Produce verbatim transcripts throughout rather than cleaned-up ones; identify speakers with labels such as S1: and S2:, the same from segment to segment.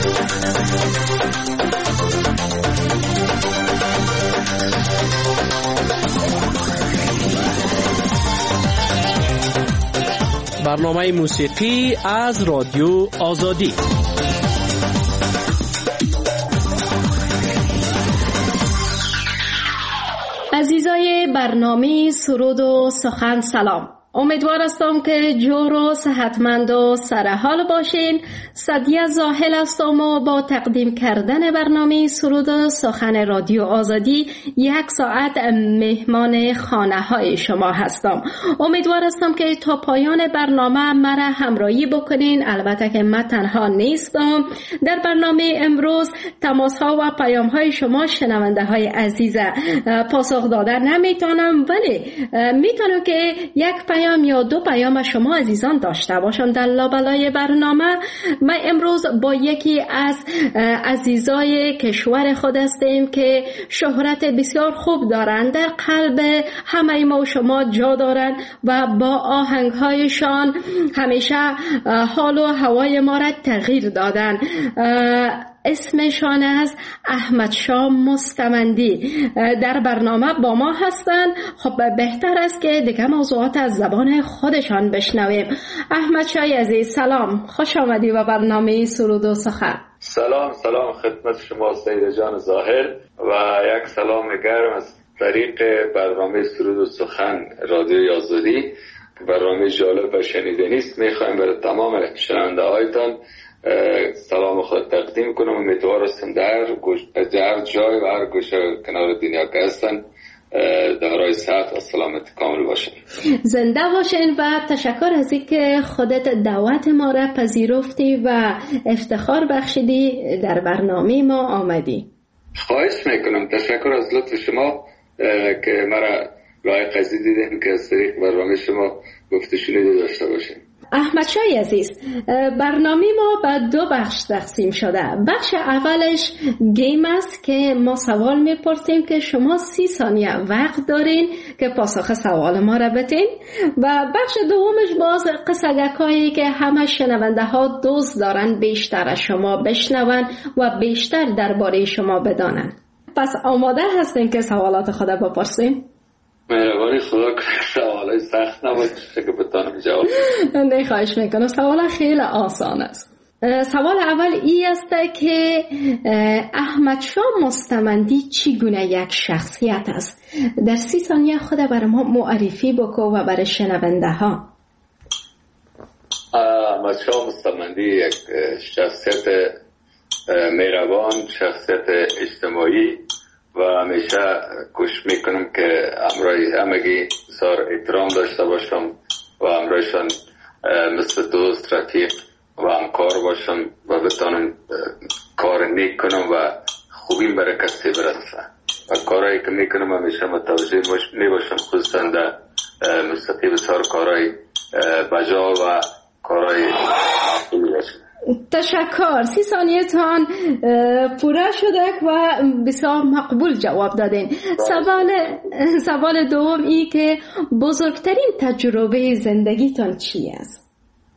S1: برنامه موسیقی از رادیو آزادی.
S2: عزیزای برنامه سرود و سخن سلام. امیدوار هستم که جور و صحتمند و سرحال باشین. سعدیه زاهل هستم و با تقدیم کردن برنامه سرود و سخن رادیو آزادی یک ساعت مهمان خانه های شما هستم. امیدوار هستم که تا پایان برنامه مرا همراهی بکنین. البته که من تنها نیستم. در برنامه امروز تماس ها و پیام های شما شنونده های عزیز پاسخ دادن نمیتونم، ولی میتونم که یک پیام یا دو پیام شما عزیزان داشته باشم در لابلای برنامه. ما امروز با یکی از عزیزای کشور خود هستیم که شهرت بسیار خوب دارند، در قلب همه ما و شما جا دارند و با آهنگهایشان همیشه حال و هوای ما را تغییر دادن. اسمشان است احمد شاه مستمندی. در برنامه با ما هستند. خب بهتر است که دیگه موضوعات از زبان خودشان بشنویم. احمد شاه عزیز سلام، خوش آمدی به برنامه سرود و سخن.
S3: سلام سلام خدمت شما سید جان ظاهر و یک سلام گرم از طریق برنامه سرود و سخن رادیو آزادی. برنامه جالب و شنیدنی است. میخوایم برای تمام شنونده هایتان سلام خود تقدیم کنم. امیدوار هستم در هر جای و هر گوشه کنار دنیا که هستن دارای صحت و سلامت کامل باشن.
S2: زنده باشین و تشکر از اینکه خودت دعوت ما را پذیرفتی و افتخار بخشیدی در برنامه ما آمدی.
S3: خواهش میکنم. تشکر از لطف شما که مرا لایق از دیدین که از طریق برنامه شما گفته شنیده داشته باشین.
S2: احمد شاه عزیز، برنامه ما به دو بخش تقسیم شده. بخش اولش گیم است که ما سوال میپرسیم که شما سی ثانیه وقت دارین که پاسخ سوال ما را بدین، و بخش دومش باز قصگکایی که همه شنونده ها دوست دارن بیشتر از شما بشنون و بیشتر درباره شما بدانن. پس آماده هستین که سوالات خود بپرسیم؟
S3: مهربانی خدا کنه سوالای سخت نباشه که بتونم جواب بدم.
S2: نه خواهش میکنم. سوال خیلی آسان است. سوال اول ای است که احمد شاه مستمندی چگونه یک شخصیت است؟ در سی ثانیه خود برای ما معرفی بکن و برای شنونده ها.
S3: احمد شاه مستمندی یک شخصیت مهربان، شخصیت اجتماعی و همیشه کوشش میکنم که همراهی همگی بسیار احترام داشته باشم و همراهشان مثل دوست، رفیق و همکار باشم و بتانم کار نیک کنم و خوبی برای کسی برسه و کارهایی که میکنم همیشه متوجه می باشم، خصوصا در موسیقی بسیار کارهای بجا و کارهای خوبی باشم.
S2: تشکر. سی ثانیه تان پوره شده و بسیار مقبول جواب دادین. سوال سوال دوم ای که بزرگترین تجربه زندگیتان چی است؟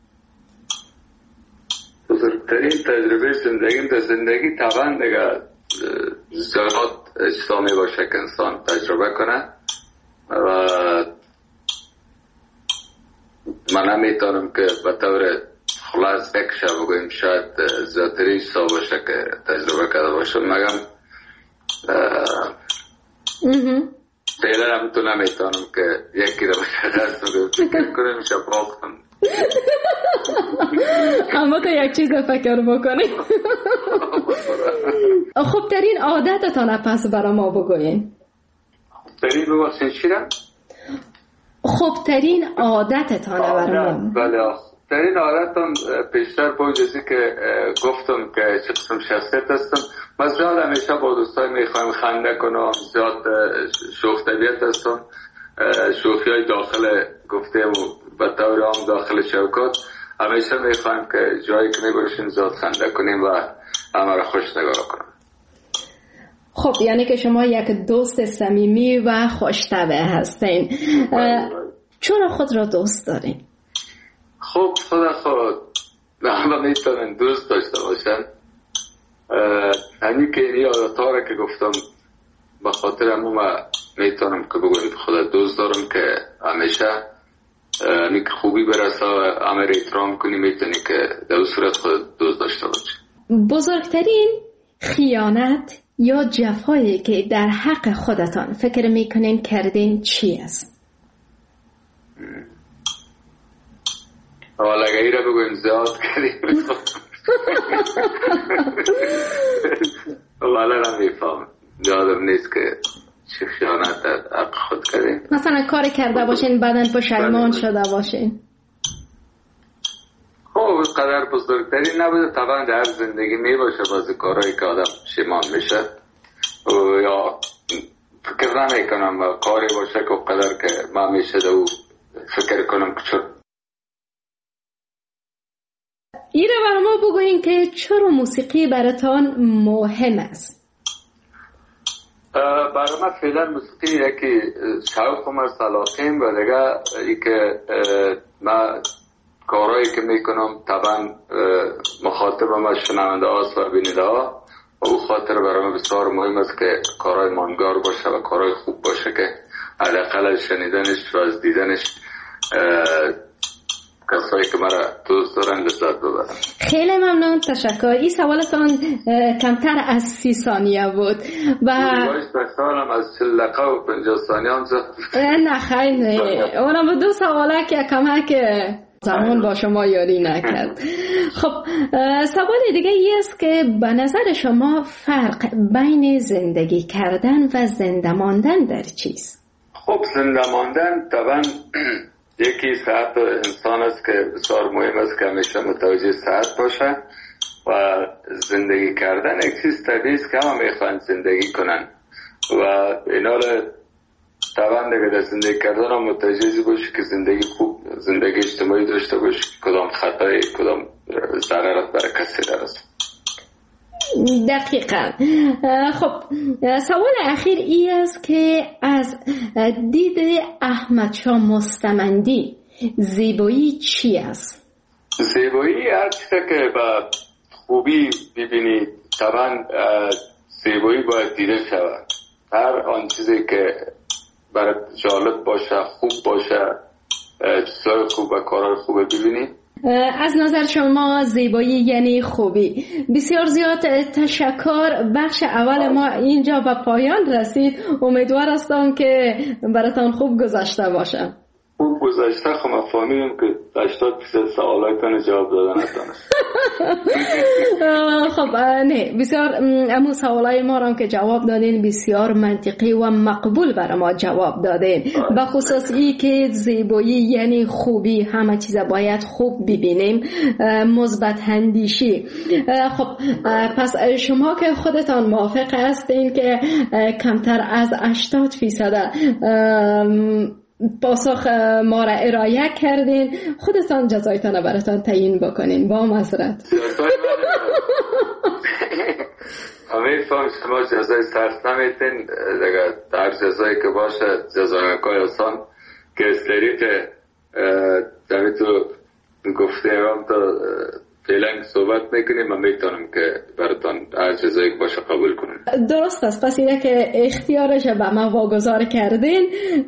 S3: بزرگترین تجربه زندگیم در زندگی طبعا دیگه زیاد اجتماعی باشه که انسان تجربه کنه و من نمیتونم که به طور خلاص یک شب بگویم شاید زیادتری سا باشه که تجربه کرده باشم، مگم فعلا هم تو نمیتونم که یکی رو باشه دست بگویم فکر کنیم شب باختم.
S2: اما تو یک چیز فکر بکنیم. خوبترین عادتتان پس برای ما بگوین.
S3: خوبترین ببخشین چی را؟
S2: خوبترین عادتتان برای ما.
S3: بله، در این عادتم پیشتر با اجازه که گفتم که چه قسم شخصیت هستم، من زیاد همیشه با دوستای میخوایم خنده کنم، زیاد شوخ طبیعت هستم، شوخی های داخل گفتم و طور عام داخل شوکات همیشه میخوایم که جایی که میباشیم زیاد خنده کنیم و همه را خوش نگاه کنیم.
S2: خب یعنی که شما یک دوست صمیمی و خوش‌طبع هستین. چرا خود را دوست دارین؟
S3: خب خدا خود همه میتونن دوست داشته باشن این که این یادتا را که گفتم به خاطر همون ما میتونم که بگویم خدا دوست دارم که همیشه نیک خوبی برسه و همه را احترام کنی، میتونی که در صورت خود دوست داشته باشی.
S2: بزرگترین خیانت یا جفایی که در حق خودتان فکر میکنین کردین چی است؟
S3: حالا اگه ای را بگویم زیاد کردیم والا را میفهم یادم نیست که چه خیانت در حق خود کردیم.
S2: مثلا کار کرده باشین بعدن پشیمان شده باشین.
S3: خب قدر بزرگتری نبوده، طبعا در زندگی می باشه بعضی کارهایی که آدم پشیمان میشه یا فکر نمی کنم کاری باشه که قدر که ما میشه دو فکر کنم که چون
S2: ایره برای ما بگوین که چرا موسیقی براتان مهم است؟
S3: برای من فعلا موسیقی یکی شوق و علاقه‌ام و دیگه ای که من کارهایی که میکنم طبعا مخاطب ما شنونده هاست و بیننده ها و او خاطر برای من بسیار مهم است که کارهای ماندگار باشه و کارهای خوب باشه که حداقل از شنیدنش و از دیدنش کسایی که مرا دوست دارن لذت ببرن.
S2: خیلی ممنون، تشکر. این سوالتان کمتر از سی ثانیه بود و
S3: سوالم از چهل دقیقه و پنجاه ثانیه هم زد.
S2: نه خیلی اونم به دو سواله که کمک زمان با شما یاری نکرد. خب سوال دیگه ای است که به نظر شما فرق بین زندگی کردن و زنده ماندن در چیست؟
S3: خب زنده ماندن طبعا یکی صحت انسان است که بسیار مهم است که همیشه متوجه صحت باشه و زندگی کردن یک چیز طبیعی است که همه میخوان زندگی کنن و اینا رو طبعا دیگه در زندگی کردن هم متوجه باشی که زندگی خوب زندگی اجتماعی داشته باشی، کدام خطای کدام ضررت برای کسی درست.
S2: دقیقا. خب سوال اخیر ای است که از دید احمد شاه مستمندی زیبایی چی است؟
S3: زیبایی هر چیزی که با خوبی ببینی طبعا زیبایی باید دیده شود. هر آن چیزی که برای جالب باشه، خوب باشه، چیزای خوب و کارهای خوب ببینی.
S2: از نظر شما زیبایی یعنی خوبی. بسیار زیاد تشکر. بخش اول ما اینجا به پایان رسید. امیدوار هستم که براتان خوب گذشته باشه.
S3: خوب گذشته خب ما فهمیدیم که هشتاد درصد سوالاتون جواب دادن نتونست.
S2: خب نه بسیار امو سوالای ما هم که جواب دادین بسیار منطقی و مقبول برای ما جواب دادین. به خصوص ای که زیبایی یعنی خوبی، همه چیز باید خوب ببینیم، مثبت اندیشی. خب پس شما که خودتان موافق هستین که کمتر از هشتاد درصد پاسخ ما را ارائه کردین، خودتان جزایتان براتان تعیین بکنین با معذرت.
S3: همه فهم شما جزای سرس نمیتین دیگه، در جزایی که باشه جزای مکای آسان که استریت دمی تو گفته هم تا فعلا صحبت میکنیم من میتونم که براتان هر جزایی که باشه قبول کنیم.
S2: درست است. پس اینه که اختیارش به ما واگذار کردین.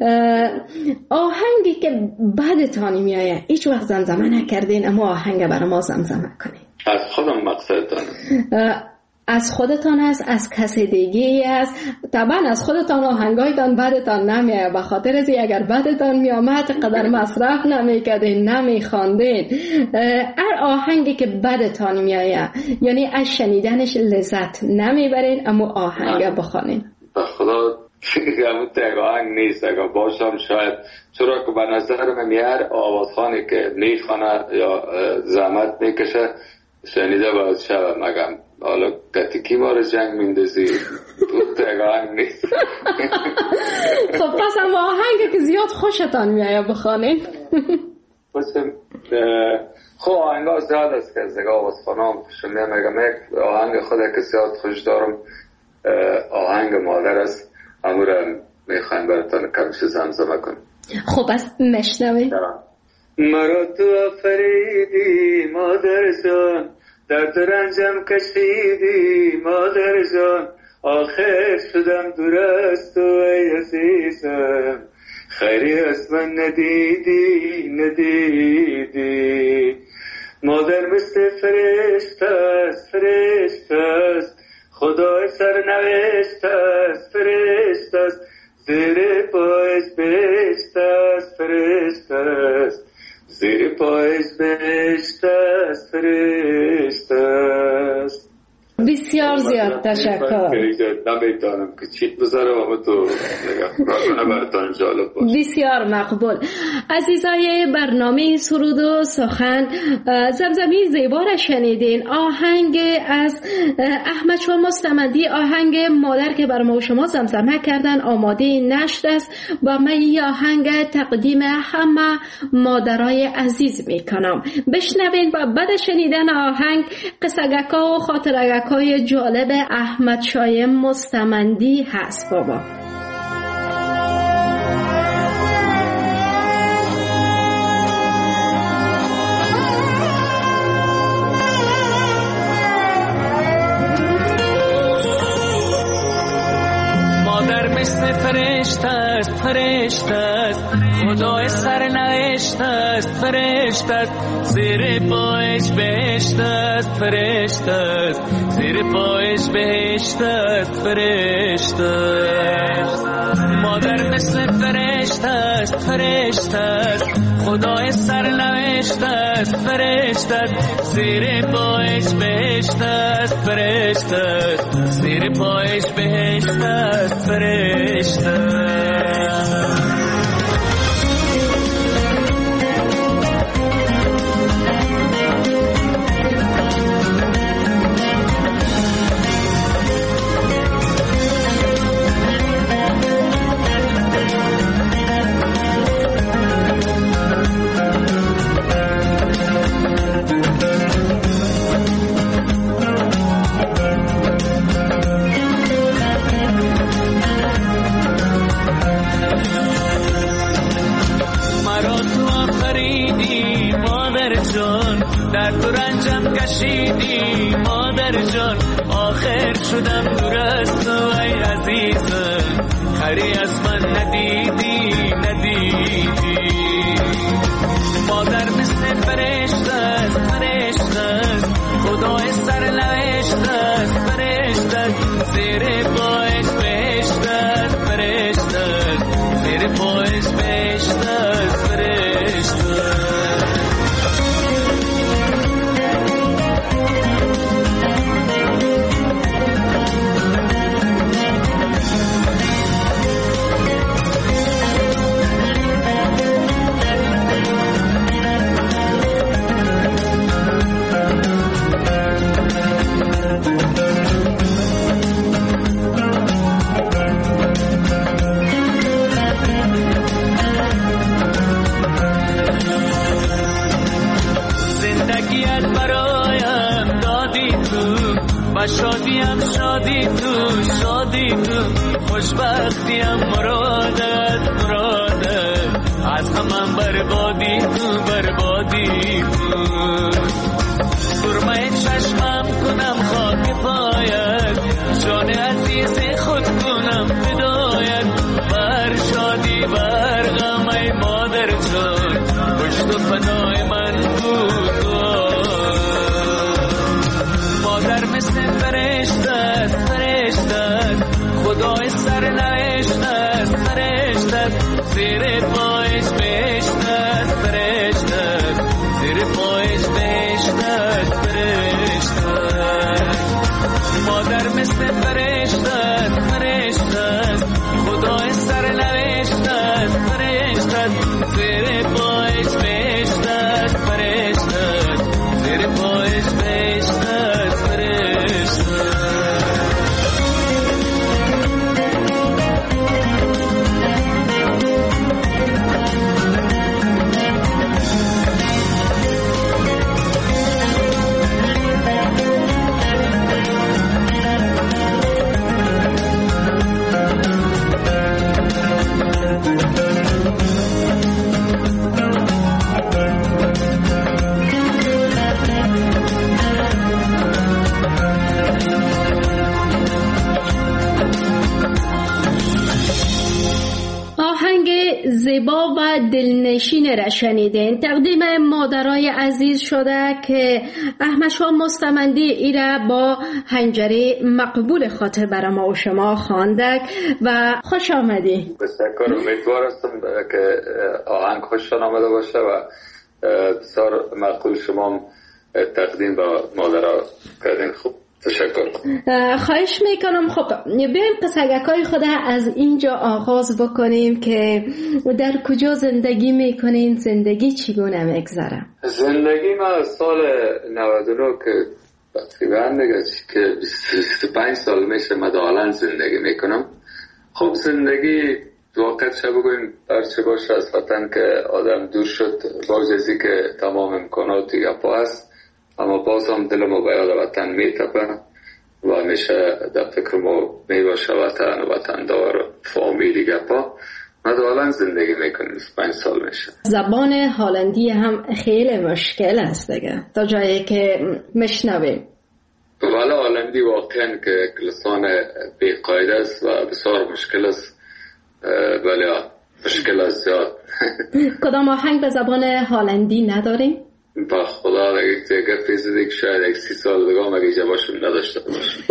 S2: آهنگی که بعدتان میایه هیچ وقت زمزمه نکردین اما آهنگ برای ما زمزمه کنین.
S3: از خودم مقصدتان
S2: از خودتان است، از کسی دیگه است. طبعا از خودتان آهنگایتان بعدتان نمیایه، به خاطر از اگر بعدتان میامد قدر مصرف نمیکردین، نمیخواندین. هر آهنگی که بعدتان میایه یعنی از شنیدنش لذت نمیبرین اما آهنگ بخوانین.
S3: به خدا همون تک آهنگ نیست، اگر باشم شاید، چرا که به نظر من هر آوازخانی که میخوانه یا زحمت میکشه شنیده باید شود. مگم حالا کتیکی ما رو جنگ میندازی تو تک آهنگ نیست.
S2: خب پس هم آهنگی که زیاد خوشتان میایه بخوانین.
S3: خب آهنگ ها زیاد است که از نگاه آوازخانه هم شنیده. مگم یک آهنگ خود که زیاد خوش دارم آهنگ مادر است، همون رو میخوایم براتان کمش زمزمه کنم.
S2: خب از مشنوی.
S3: مرا تو آفریدی مادر جان، در تو رنجم کشیدی مادر جان، آخر شدم دور از تو ای عزیزم، خیری از من ندیدی ندیدی. مادر مثل فرشته است فرشته است، خدای سرنوشت است فرشته است، زیر پایش بهشت است فرشته است، زیر پایش بهشت است فرشته است.
S2: بسیار زیاد تشکر.
S3: نمیدانم که چی بذارم اما تو نگاه براتون جالب باشه.
S2: بسیار مقبول. عزیزای برنامه سرود و سخن، زمزمی زیبا را شنیدین. آهنگ از احمد شاه مستمندی، آهنگ مادر که بر ما و شما زمزمه کردن، آماده نشر است و من این آهنگ تقدیم همه مادرای عزیز میکنم. بشنوین و بعد شنیدن آهنگ قصگکا و خاطرگکا های جالب احمد شاه مستمندی هست. بابا
S1: مادر مثل فرشته است فرشته است، خدای سرنوشت است فرشته است، زیر پایش بهشت است فرشته است، زیر پایش بهشت است فرشته است. مادر مثل فرشته است فرشته است، خدای سرنوشت است فرشته است، زیر پایش بهشت است فرشته است، زیر پایش بهشت است فرشته است. در تو رنجم کشیدی مادر جان، آخر شدم دور از تو ای عزیزم، خری از من ندیدی ندیدی. مادر مثل فرشته است فرشته است، خدای سرنوشت است فرشته است، زیر پایش بهشت است فرشته است، زیر پایش بهشت است فرشته است. و شادیم شادی تو شادی تو، خوشبختیم مرادت مرادت، از همم بربادی تو بربادی تو. سرمه چشمم کنم خاک پایت، جان عزیز خود کنم فدایت، بر شادی بر غم ای مادر جان، پشت و پناه من بود. مادر مثل فرشته است فرشته است، خدای سرنوشت است فرشته است، زیر پایش بهشت است فرشته است، زیر پایش بهشت است فرشته است. مادر مثل فرشته است فرشته است، خدای سرنوشت است فرشته است، زیر پایش بهشت است فرشته است، زیر پایش بهشت است فرشته.
S2: زیبا و دلنشین را شنیدین. تقدیم مادرای عزیز شده که احمد شاه مستمندی ایره با حنجره مقبول خاطر برای ما و شما خواندک و خوش آمدی.
S3: بسیار امیدوار هستم که آهنگ خوشتان آمده باشه و بسیار مقبول شما تقدیم با مادرها کردین. خوب تشکر.
S2: خواهش میکنم. خب بیایم قصگکای خود از اینجا آغاز بکنیم که در کجا زندگی میکنین، زندگی چگونه میگذره؟
S3: زندگی ما سال نود و نه که تقریبا دیگه که بیست و پنج سال میشه مدالن زندگی میکنم. خب زندگی واقعا چه بگویم برچه باشه از وطن که آدم دور شد، باز ازی که تمام امکاناتی گپا هست، اما باز هم دل ما به یاد وطن میتپه و همیشه در فکر ما میباشه وطن و وطن دار فامیلی گپا. مدالن زندگی میکنیم، پنج سال میشه.
S2: زبان هلندی هم خیلی مشکل است دیگه تا جایی که میشنویم.
S3: ولی هلندی واقعا که لسان بی‌قاعده است و بسیار مشکل است، ولی مشکل است زیاد.
S2: کدام آهنگ به زبان هلندی نداریم؟
S3: با خدا دیگه فیزده که شاید یک سی سال دیگه هم اگه جواشون نداشته باشم.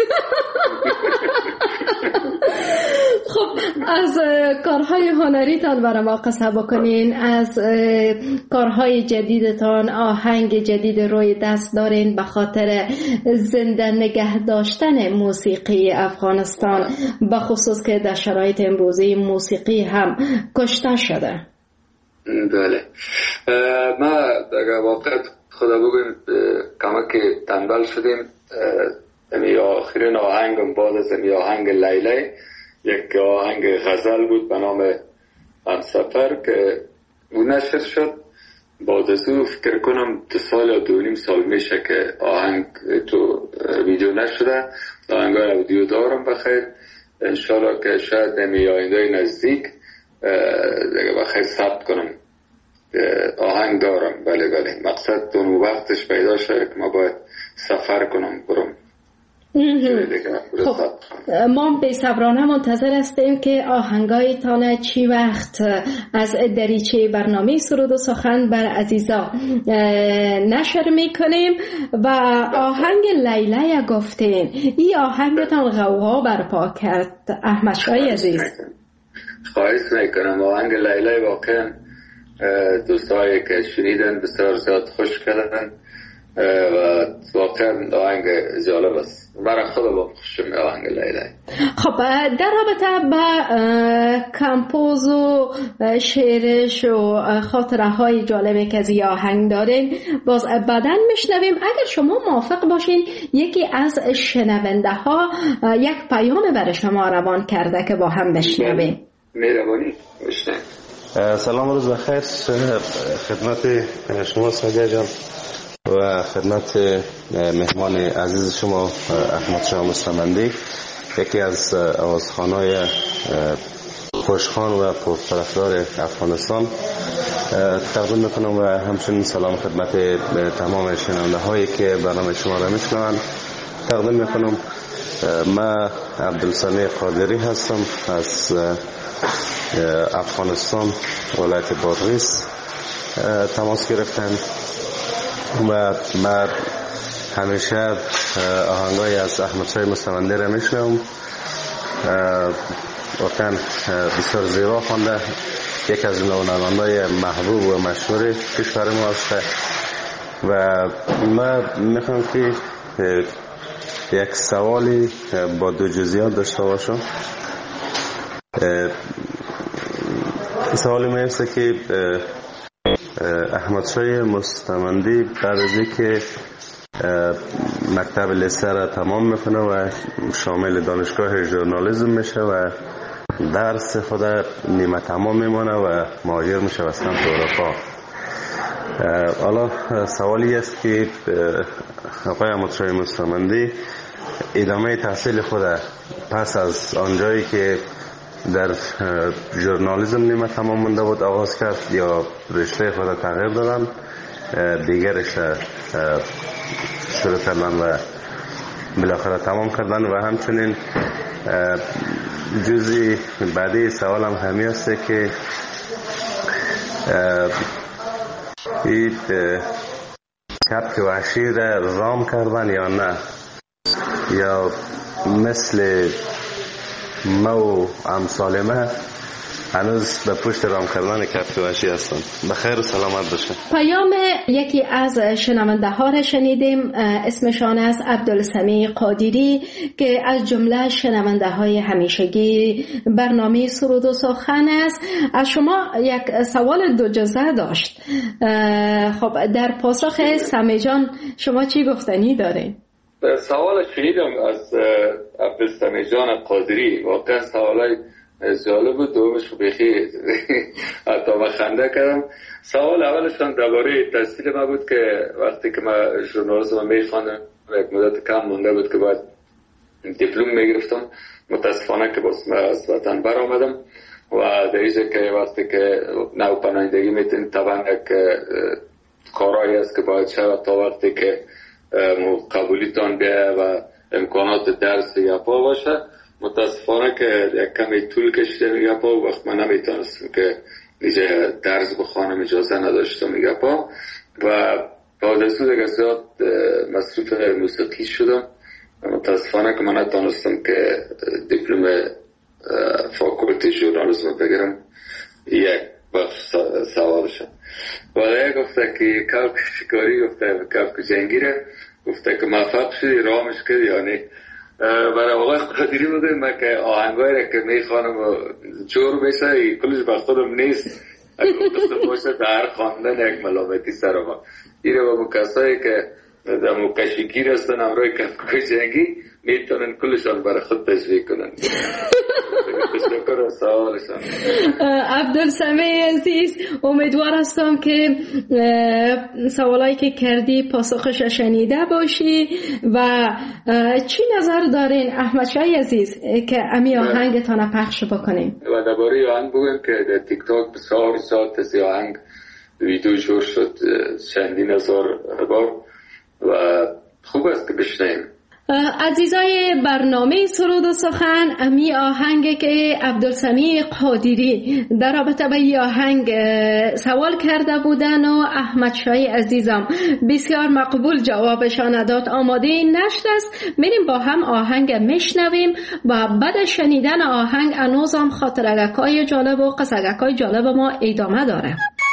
S2: خب از کارهای هنریتان برای ما قصه بکنین، از کارهای جدیدتان. آهنگ جدید روی دست دارین به خاطر زنده نگه داشتن موسیقی افغانستان، به خصوص که در شرایط امروزی موسیقی هم کشته شده.
S3: بله، ما در واقع خدا بگویم کمک تنبل شدیم. امی آخرین آهنگم بعد از امی آهنگ لیلی یک آهنگ غزل بود به نام همسفر که اون نشر شد. بعد از او فکر کنم دو سال یا دو نیم سال میشه که آهنگ تو ویدیو نشده. آهنگ های ویدیو دارم بخیر، انشالله که شاید امی آینده نزدیک دیگه بخیر ثبت کنم. آهنگ دارم. بله بله، مقصد اون وقتش پیدا شده که ما باید سفر کنم برم.
S2: خب ما به صبرانه منتظر هستیم که آهنگای تانه چی وقت از دریچه برنامه سرود و سخن بر عزیزا نشر میکنیم. و آهنگ لیلی گفتین، این آهنگتان غوغا برپا کرد احمد شاه عزیز.
S3: خواهش میکنم. آهنگ لیلی واقعا دوستایی که شنیدن بسیار زیاد خوش کردن و واقعا آهنگ جالب است. برای خود با خوشم آهنگ لیلی.
S2: خب در رابطه با کمپوز و شعرش و خاطره های جالبی که از آهنگ دارین باز بعداً میشنویم. اگر شما موافق باشین یکی از شنونده ها یک پیام برای شما روان کرده که با هم بشنویم.
S3: مهربانی بشنویم.
S4: سلام، روز بخیر خدمت شما سادیا جان و خدمت مهمان عزیز شما احمد شاه مستمندی، یکی از آوازخوان‌های خوشخوان و پرطرفدار افغانستان. تقدیم میکنم و همچنین سلام خدمت تمام شنونده هایی که برنامه شما را میشنوند تقدیم میکنم. من عبدالسمیع قادری هستم از افغانستان، ولایت بادغیس تماس گرفتن و من همیشه آهنگای از احمد شاه مستمندی را میشنوم. واقعا بسیار زیبا خوانده، یک از نواننده‌های محبوب و مشهور کشور ما است و من میخوام که یک سوالی با دو جزئیات داشته باشم. سوالی من است که احمد شاه مستمندی بعد از اینکه مکتب لیسه را تمام میکنه و شامل دانشگاه ژورنالیسم میشه و درس خود نیمه تمام میمانه و مهاجر میشه به سمت اروپا. حالا سوالی است که آقای احمد شاه مستمندی ادامه تحصیل خود پس از آنجایی که در ژورنالیسم نیمه تمام مونده بود آغاز کرد یا رشته خود تغییر دادن دیگرش شروع کردن و بالاخره تمام کردن؟ و همچنین جزئی بعدی سوالم همی است که این کبک وحشی را رام کردن یا نه، یا مثل ما و امثال ما هنوز به پشت رام کردن کبک وحشی هستن. بخیر و سلامت باشه.
S2: پیام یکی از شنونده ها را شنیدیم، اسمشان است عبدالسمیع قادری که از جمله شنونده های همیشگی برنامه سرود و سخن است. از شما یک سوال دو جزء داشت. خب در پاسخ سمی جان شما چی گفتنی دارین؟
S3: سوال شنیدم از عبدالسمیع جان قادری، واقعا سوالای جالب و دومش بخیر حتی من خنده کردم. سوال اولشان درباره تحصیل ما بود که وقتی که من ژورنالیسم میخواندم یک مدت کم مونده بود که باید دیپلم میگرفتم، متاسفانه که باز از وطن برآمدم و در اینجا که وقتی که نو پناهندگی میتونید طبعا یک کارایی است که باید شود تا وقتی که قبولیتان بیایه و امکانات درس یا پا باشه. متاسفانه که یک کمی طول کشیده میگه پا و وقت من نمیتونستم که اینجا درس بخوانم، اجازه نداشتم میگه پا و بعد از اون زیاد مصروف موسیقی شدم. متاسفانه که من نتونستم که دیپلم فاکولتی ژورنالیسم بگیرم. یک بخش سوالشم ولی گفته که کبک شکاری، گفته کبک جنگیره، گفته که موفق شدی رامش کردی یا نه. برای آقای قادری بودیم من که آهنگایی را که میخوانم و جور بشه کلش به خودم نیست، اگر قصد باشه در خواندن یک ملامتی سر ما این رو با کسایی که در مکشیگیر هستن امروی کبکای جنگی میتونن کلشان برای خود تشویق کنن. تشکر از سوالشان.
S2: عبدالسمیع عزیز، امیدوار هستم که سوالایی که کردی پاسخش شنیده باشی و چی نظر دارین احمد شاه عزیز که امی آهنگتان پخش بکنیم؟
S3: و درباره آهنگ بگویم که در تیک تاک بسیار بسیار تسی آهنگ ویدیو جور شد چندین هزار بار و خوب است که بشنیم.
S2: عزیزای برنامه سرود و سخن، امی آهنگ که عبدالسمیع قادری در رابطه با این آهنگ سوال کرده بودن و احمد شاه عزیزم بسیار مقبول جوابشان داد. آماده نشد است، میریم با هم آهنگ میشنویم و بعد شنیدن آهنگ انوزم خاطرگکای جالب و قصگکای جالب ما ادامه داره.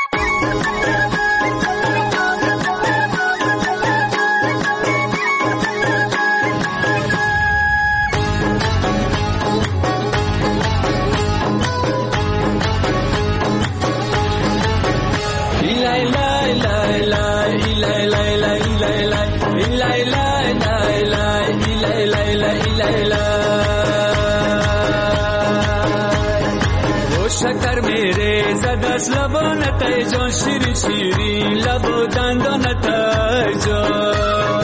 S1: شکر میره زدست لبانت ای جان، شیری شیری لب و دندانت ای جان،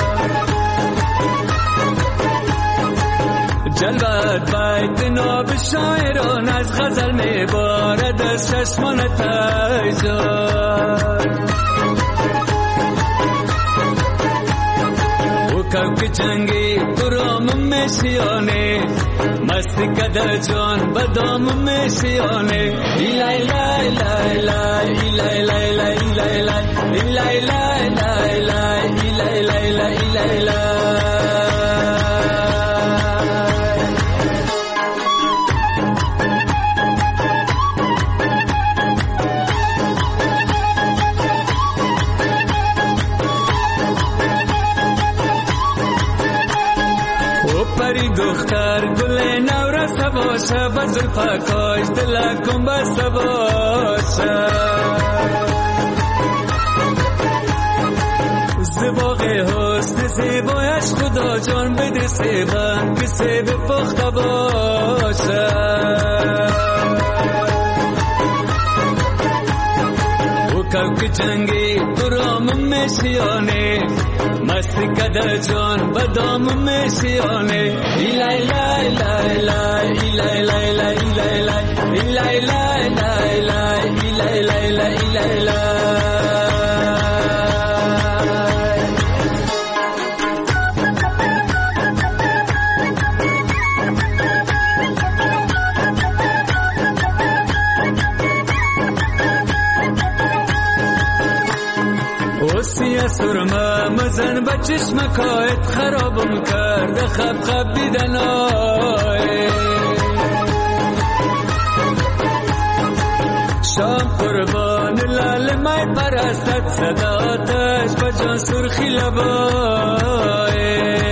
S1: جلوت بیت ناب شاعران از غزل میبارد از چشمانت ای جان. او کبک جنگی برام میشیانه، مستی کده جان بدام میشیانه. ایلای لای لای لای ایلای لای لای ایلای لای ایلای لای لای لای ایلای لای لای ایلای لای. پری دختر گل نورس باشه، بزل پاکاش دلکم بسته باشه، زباق حسن زیبایش خدا جان بده سیبن که سیب پخته باشه. او کبک جنگی برام میشیانه، مستی کده جان بدام میشیانه. ایلای لای لای لای ایلای لای لای ایلای لای ایلای لای لای لای ایلای لای لای ایلای لای. سرمه مزن به چشمکایت خرابم کرد خب خب دیدن آی شام قربان لال مای پرستت صداتش به جان سرخی لبای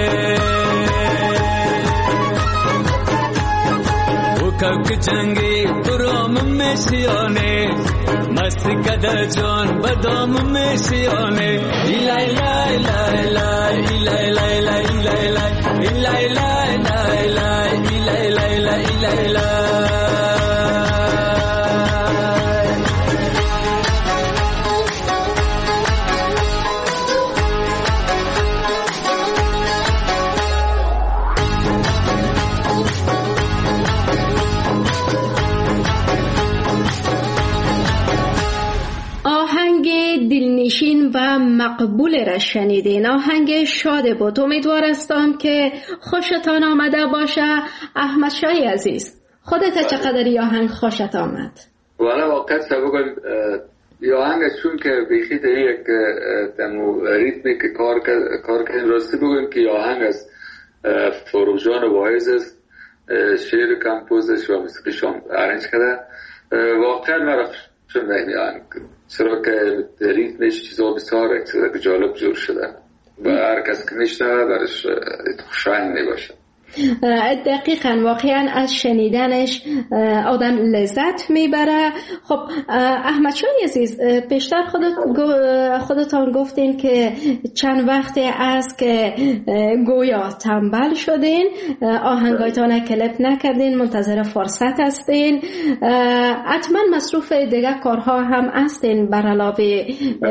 S1: او که جنگی برام میشیانه مستی کده جان بدام میشیانه ایلای لای لای لای ایلای لای لای ایلای لای ایلای لای لای لای ایلای لای لای ایلای لای
S2: دلنشین و مقبول را شنیدین. آهنگ شاد بود. امیدوار هستم که خوشتان آمده باشه. احمد شای عزیز خودت چقدر این آهنگ خوشت آمد؟
S3: والا واقعا بگم این آهنگ چون که بیخی در یک تمو ریتمی که کار کار کنیم راستی بگم که این آهنگ از فروغ واعظ است، شعر کمپوزش و موسیقیش هم ارنج کرده. واقعا مرا چون این آهنگ چرا که ریتمش چیزا بسیار جالب جور شده و هر کس که میشنوه برش خوشایند میباشه.
S2: دقیقاً واقعاً از شنیدنش آدم لذت میبره. خب احمد شای عزیز پیشتر خودت خودتان گفتین که چند وقت است که گویا تنبل شدین، آهنگایتان کلیپ نکردین، منتظر فرصت هستین. حتما مصروف دیگه کارها هم هستین بر علاوه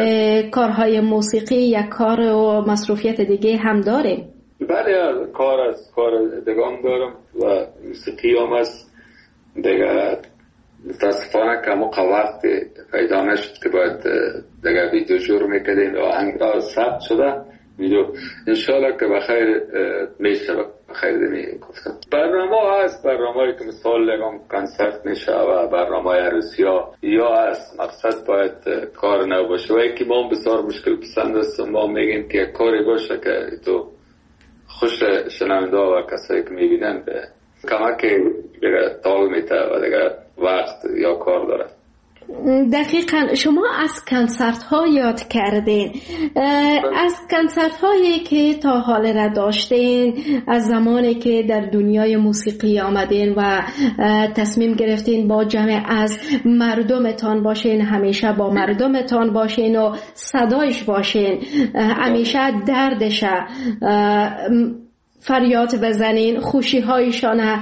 S2: کارهای موسیقی یا کار و مصروفیت دیگه هم دارین؟
S3: بله کار از کار دگام دارم و موسیقی هم هست دیگه. متاسفانه که موقع وقت پیدا نشد که باید دیگه ویدیو جور میکردیم و آهنگ ثبت شده ویدیو انشالله که بخیر میشه بخیر دمی گفتم. برنامه هست، برنامه که مثال لگم کنسرت میشه و برنامه عروسی ها یا هست. مقصد باید کار نو باشه و یکی ما بسیار مشکل پسند است. ما میگیم که کاری باشه که تو خوش شنونده و کسایی که میبینن به کمک دیگه تال میته و دیگه وقت یا کار داره.
S2: دقیقاً شما از کنسرت ها یاد کردین، از کنسرت هایی که تا حال را داشتین از زمانی که در دنیای موسیقی آمدین و تصمیم گرفتین با جمع از مردمتان باشین، همیشه با مردمتان باشین و صدایش باشین، همیشه دردش فریاد بزنین، خوشی هایشان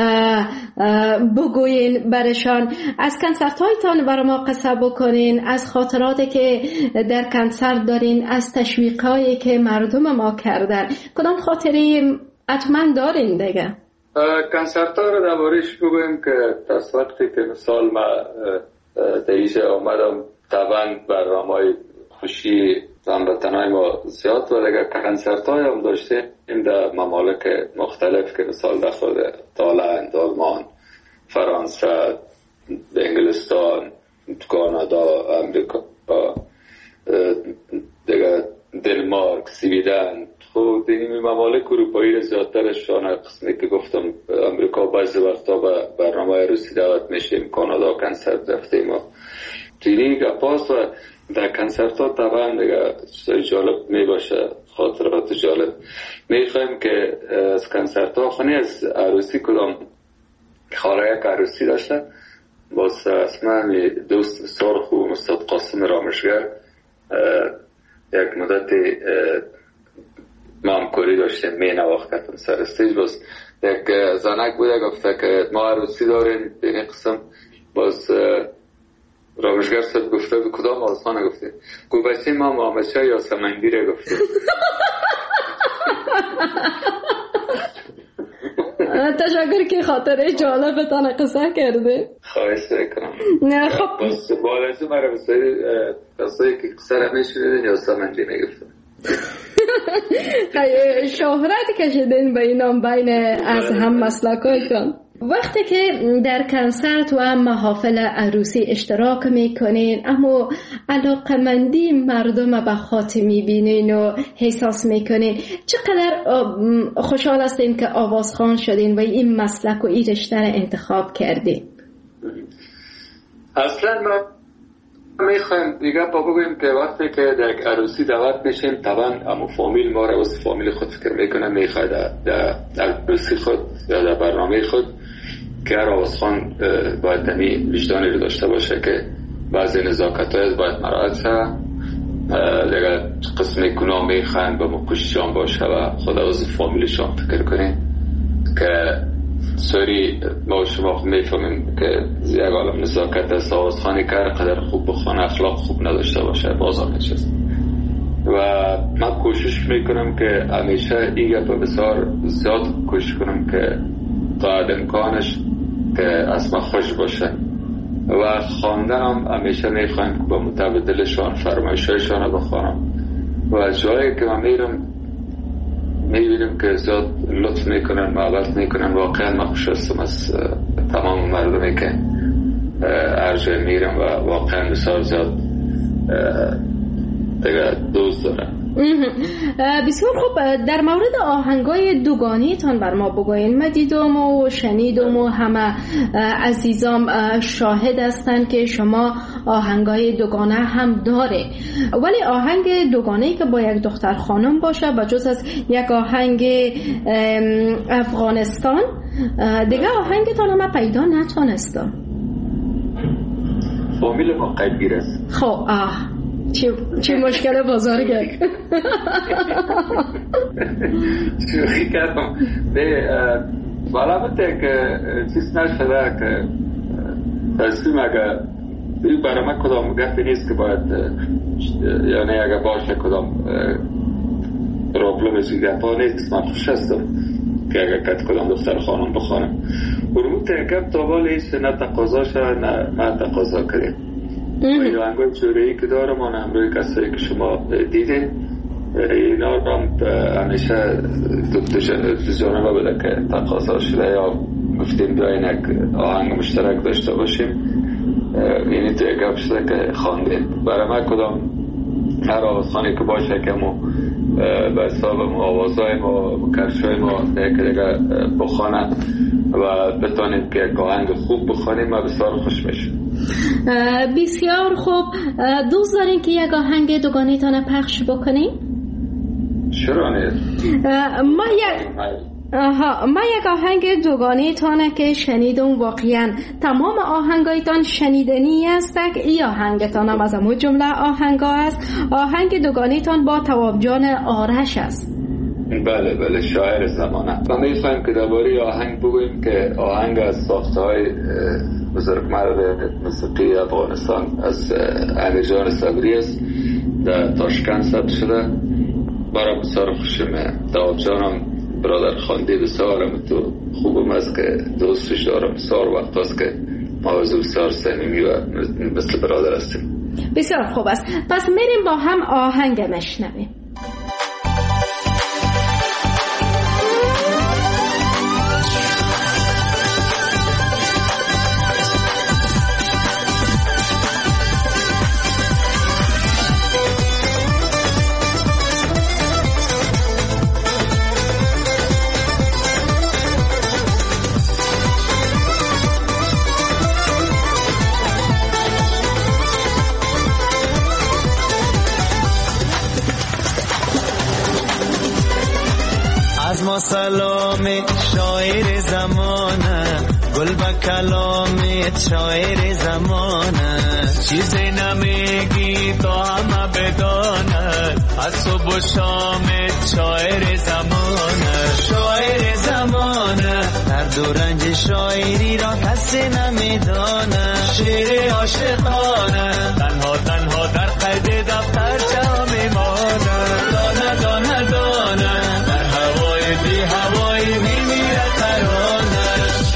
S2: بگوین برشان. از کنسرت هایتان برای ما قصه بکنین، از خاطراتی که در کنسرت دارین، از تشویق هایی که مردم ما کردن. کدام خاطری حتما دارین دیگه؟
S3: کنسرت ها رو دربارش بگویم که تا وقتی که مثال ما دیجه آمدم طبعا برنامه خوشی هموطنای ما زیاد و دیگه کنسرت های هم داشته این در ممالک مختلف که مثال در خود تایلند، آلمان، فرانسه، انگلستان، کانادا، امریکا، دیگه دنمارک، سویدن، خود این ممالک اروپایی را زیادترشان قسمی که گفتم امریکا بعضی وقتا به برنامه روسی دعوت میشیم، کانادا کنسرت رفتیم و دیگه گپاس و در کنسرت ها طبعا دیگه چیزای جالب می باشه، خاطرات جالب. می خواهیم که از کنسرت ها خونی از عروسی کدام خاله یک عروسی داشته باز اسمه دوست سرخ و مستاد قاسم رامشگر یک مدت مامکوری داشته می نواختم سر استیج. باز یک زنک بوده گفته که ما عروسی داریم این قسم. باز رامشگر صد گفته به کدام آسانه گفته گو بچه ما مامشه یا سمندیره گفته.
S2: تشکر که خاطره جالبتان قصه کرده.
S3: خواهش کنم.
S2: نه خب
S3: بس بالازو مرا بسید قصه که قصه را میشنیدین یا سمندیره گفته.
S2: شهرت کشیدین به اینام بین از هم مسلکایتان. وقتی که در کنسرت و محافل عروسی اشتراک میکنین اما علاقمندی مردم به خاطر میبینین و احساس میکنین، چقدر خوشحال هستین که آوازخوان شدین و این مسلک و این رشته را انتخاب کردین؟
S3: اصلا ما میخوایم دیگه با بگویم که وقتی که در یک عروسی دعوت میشیم طبعا اما فامیل ما را واسه فامیل خود فکر میکنه، میخواد در عروسی خود یا در برنامه خود که هر آوازخوان باید دمی وجدانی رو داشته باشه که بعضی نزاکت های باید مراعات شد، دیگه قسم گناه میخوایم به مکششان باشه و خدا واسه فامیلشان فکر کنیم که سوری ما شما میفهمیم که یک عالم نزاکت است. آوازخوانی که قدر خوب بخوانه اخلاق خوب نداشته باشه بازار نشست و من کوشش میکنم که همیشه این گپ بسیار زیاد کوشش کنم که تا امکانش که از ما خوش باشه و خواندنم همیشه میخوایم که با متبادلشان فرمایشایشان رو بخوانم و جایی که من میرم میبینیم که زیاد لطف میکنن، محبت میکنن. واقعا من خوش هستم از تمام مردمی که هر جای میرم و واقعا بسیار زیاد دیگه دوست دارم.
S2: بسیار خوب. در مورد آهنگای دوگانیتان بر ما بگوین. من دیدم و شنیدم و همه عزیزام شاهد هستند که شما آهنگای دوگانه هم داره، ولی آهنگ دوگانه‌ای که با یک دختر خانم باشه با جز از یک آهنگ افغانستان دیگه آهنگتان هم پیدا نتونستم.
S3: فامیل ما قدیر است.
S2: خب آه چی چی مشکل بزرگه.
S3: چی کردم به بالا بته که چیز نشده که تصمیم اگه این برای من کدام گفتی نیست که باید یعنی اگه باشه کدام پروبلم از این گفت نیست. من خوش هستم که اگه کت کدام دختر خانم بخوانم برمون ترکب تا بالا ایست نه تقاضا شد نه من تقاضا کریم و این رنگای جورهی که دارم آن همروی کسایی که شما دیدین اینا رو همیشه دو جانبه بوده که تقاضا شده یا گفتیم بیاین یک آهنگ مشترک داشته باشیم. یعنی تو یک گفت شده که خواندیم برای من کدام هر آوازخانی که باشه که ما به حساب ما آوازهای ما کرشای ما دیگه دیگه بخوانه و بتانیم که یک آهنگ خوب بخوانیم و بسیار خوش میشه.
S2: بسیار خوب. دوست دارین که یک آهنگ دوگانیتان پخش بکنیم؟
S3: چرا نیست؟
S2: ما یک آها ما یک آهنگ دوگانیتانه که شنیدم واقعا تمام آهنگایتان شنیدنی است. ای آهنگتان هم از همون جمله آهنگا است. آهنگ دوگانیتان با تواب جان آرش است.
S3: بله بله شاعر زمانه. ما میفهمیم که درباره آهنگ بگوییم که آهنگ از ساخته های بزرگمرد موسیقی افغانستان از امیرجان صبری است، در تاشکند ثبت شده. برای بسیار خوشمه. تواب جانم برادر خانده بسیارم تو خوبم است که دوستش دارم. بسیار وقت است که ما از بسیار صمیمی و مثل برادر هستیم.
S2: بسیار خوب است. پس میریم با هم آهنگ مشنویم.
S1: ما سلام شاعر زمانه گل با کلام شاعر زمانه چیزی نمیگی تو همه بدانه از صبح و شام شاعر زمانه شاعر زمانه در دو رنج شاعری را کسی نمیدانه شعر عاشقانه تنها تنها در قید دفتر جا میمانه دانه دانه دانه بی هوای میمیره ترانش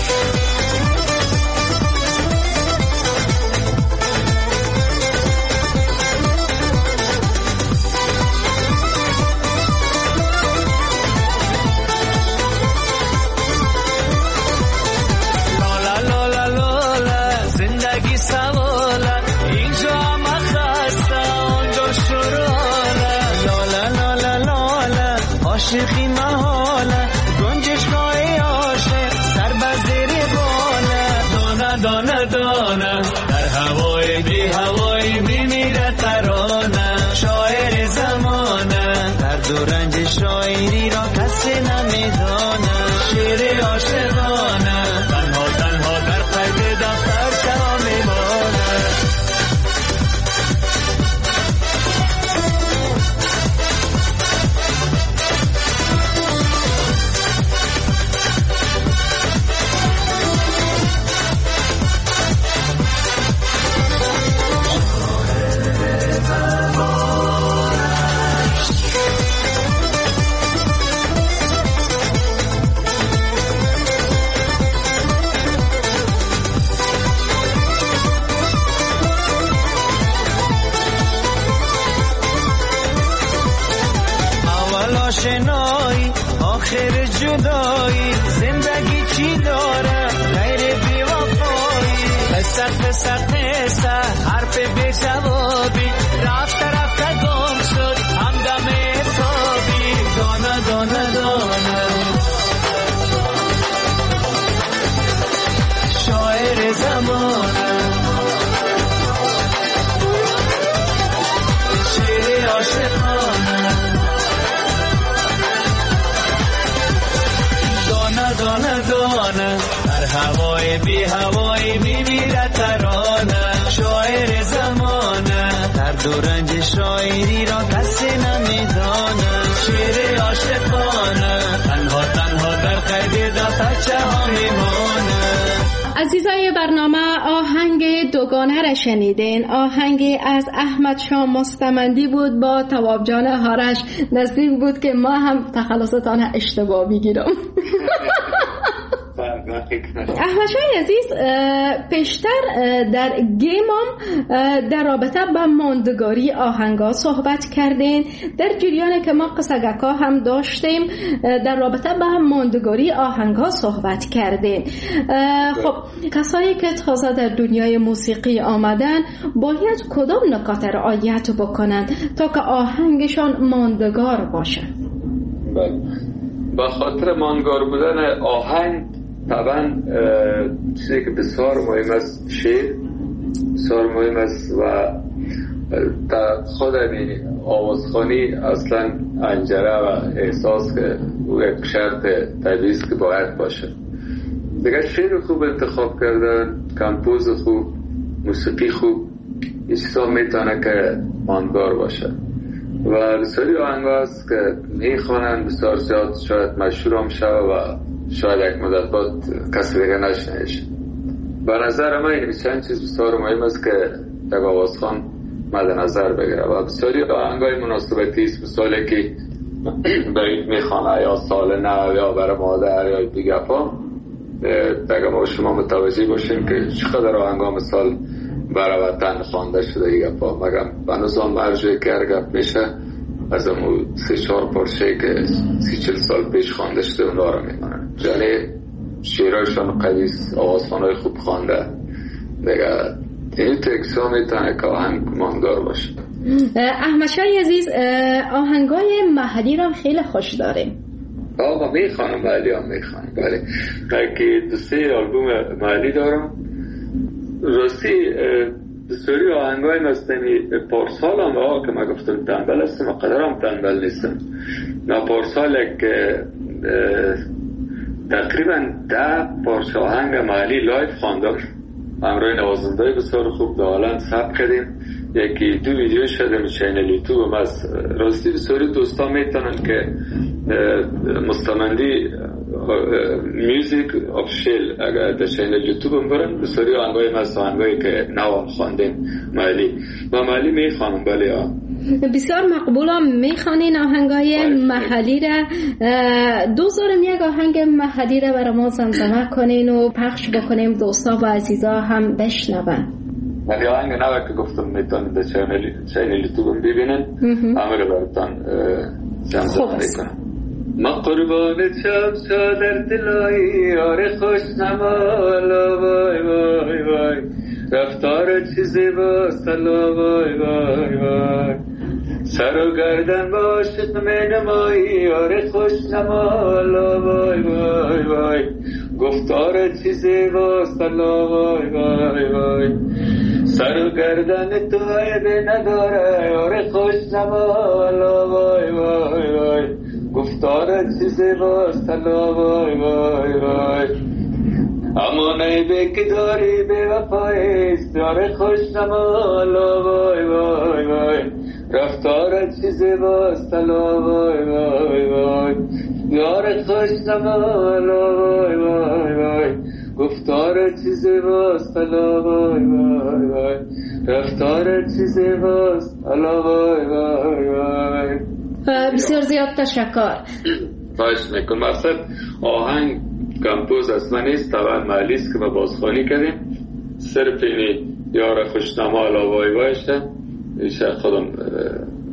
S1: جدایی زندگی چی داره غیر بی‌وفایی قصه قصه قصه حرف بی جوابی رفت رفت گم شد همدم حسابی دانه دانه دانه شاعر زمانه شعر عاشقانه دانه دانه دانه هر هوای بی هوای میمیره ترانه شاعر زمانه در دو رنج شاعری را کسی نمیدانه شعر عاشقانه تنها تنها در قید دفترچه ها میمانه.
S2: عزیزای برنامه آهنگ دوگانه را شنیدین. آهنگی از احمد شاه مستمندی بود با تواب جان هارش. نزدیک بود که ما هم تخلصتان اشتباه بگیرم. احمد شاه عزیز پیشتر در گیمم در رابطه با ماندگاری آهنگا صحبت کردین. در جریان که ما قصگکا هم داشتیم در رابطه با ماندگاری آهنگا صحبت کردین. خب کسایی که تازه در دنیای موسیقی آمدن باید کدام نکات رعایت بکنن تا که آهنگشان ماندگار باشه؟
S3: بله، با خاطر ماندگار بودن آهنگ طبعا چیزی که بسیار مهم است شعر بسیار مهم است و در خود این آوازخوانی اصلا انجره و احساس که او یک شرط طبیعی است که باید باشه. دیگه شعر خوب انتخاب کردن، کمپوز خوب، موسیقی خوب، این چیزا میتونه که ماندگار باشه و بسیاری آهنگا هست که میخوانن بسیار زیاد شاید مشهور هم شد و شاید یک مدت بعد کسی دیگه نشنیدش. به نظر من این چند چیز بسیار مهم است که یک آوازخوان مد نظر بگیره و بسیاری آهنگای مناسبتی است، مثالی که برید میخوانه یا سال نو یا برای مادر یا دیگه پا دیگه ما شما متوجه باشیم که چقدر آهنگا مثال برای وطن خوانده شده دیگه پا مگم بنوزان مرجوی که ارگب میشه از امو سی چار پارچه که سی چل سال پیش خوانده شده اونا رو میمانن. یعنی شیرایشان قدیس آوازخوانای خوب خوانده دیگه این تکسا میتونه که آهنگ ماندگار باشه.
S2: احمد شاه عزیز آهنگای محلی رو خیلی خوش داریم.
S3: آقا میخوانم محلی هم میخوانم بله که دو سه آلبوم محلی دارم. راستی بسیاری آهنگای مستمی پارسال هم آقا که من گفتم تنبل هستم و قدر هم تنبل نیستم. من پارسال یک تقریبا ده پارچه آهنگ محلی لایف خواندم همراه نوازنده بسیار خوب دالان ثبت کردیم. یکی دو ویدیو شده می چینل یوتیوب از راستی بسیاری دوستا میتونن که مستمندی میوزیک آفیشیل اگر در چینل یوتیوب هم برن بسیاری آهنگای مست آهنگایی که نو خواندیم محلی و محلی میخوانم بله ها
S2: بسیار مقبولم میخوانین آهنگای محلی را. دوست دارم یک آهنگ محلی را برای ما زمزمه کنین و پخش بکنیم دوستا و عزیزا هم بشنون.
S3: ولی آهنگ نوه که گفتم میتونید در چینل یوتیوب ببینن همه رو براتان زمزمه میکنم. ما قربان چم شا در دلایی یار خوش نمالا وای وای وای رفتار چیزی با سلا وای وای وای سر و گردن با عاشق می نمایی یار خوش نمالا وای وای وای گفتار چیزی با سلا وای وای وای سر و گردن تو عیبی نداره یار خوش نمالا وای وای وای گفتار چیزی با سلا وای وای وای اما نیبه که داری بے وفایست یار خوش نمالا وای وای وای رفتار چیزی با سلا وای وای وای یار خوش نمالا وای وای وای گفتار چیزی با سلا وای وای وای رفتار چیزی با سلا وای وای وای.
S2: بسیار زیاد تشکر.
S3: خواهش میکنم. مقصد آهنگ کمپوز اصلا نیست طبعا محلی است که ما بازخوانی کردیم صرف اینی یار خوشنما لا وای وایشه ایشه خودم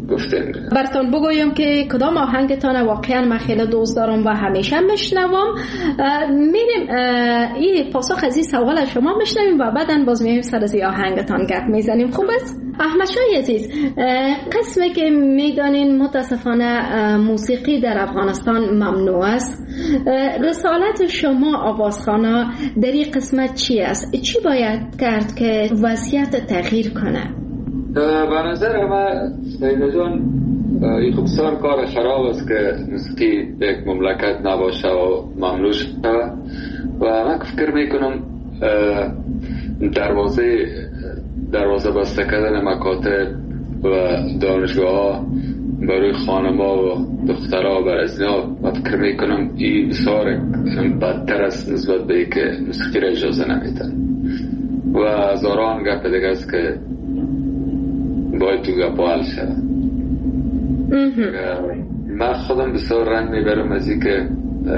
S3: گفتیم.
S2: براتون بگویم که کدام آهنگتان واقعا من خیلی دوست دارم و همیشه میشنوم. میریم این پاسخ از این سوال شما میشنویم و بعدا باز میایم سر از این آهنگتان گپ میزنیم. خوب است؟ احمد شاه عزیز، قسمی که میدانین متاسفانه موسیقی در افغانستان ممنوع است، رسالت شما آوازخوانا در این قسمت چی است؟ چی باید کرد که وضعیت تغییر کنه؟
S3: به نظر من سیده جان این خب بسیار کار خراب است که موسیقی به یک مملکت نباشه و ممنوع شده و من فکر میکنم دروازه دروازه بسته کردن مکاتب و دانشگاه ها برای خانما و دخترها و برازینا من فکر میکنم این بسیار بدتر است نسبت به که موسیقی را اجازه نمیدن و هزاران گپ دیگه است که باید تو گپ حل شد. من خودم بسیار رنج میبرم از این که